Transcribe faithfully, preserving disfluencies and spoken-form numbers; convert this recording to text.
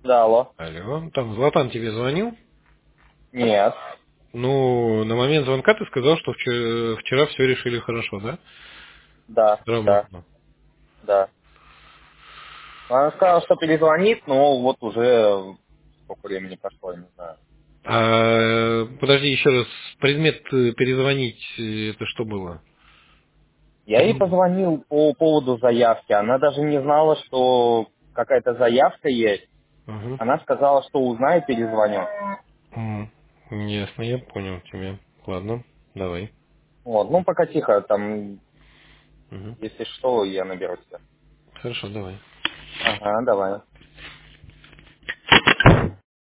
Да, алло. Алло, там Златан тебе звонил? Нет. Ну, на момент звонка ты сказал, что вчера, вчера все решили хорошо, да? С Да, утра да, можно. да. Она сказала, что перезвонит, но вот уже сколько времени прошло, я не знаю. А, подожди, еще раз, предмет э, перезвонить, э, это что было? Я ей Предмет. позвонил по поводу заявки. Она даже не знала, что какая-то заявка есть. Угу. Она сказала, что узнает, перезвоню. М, Ясно, я понял тебя. Ладно, давай. Вот, ну пока тихо, там, Угу. если что, я наберу тебя. Хорошо, давай. Ага, давай.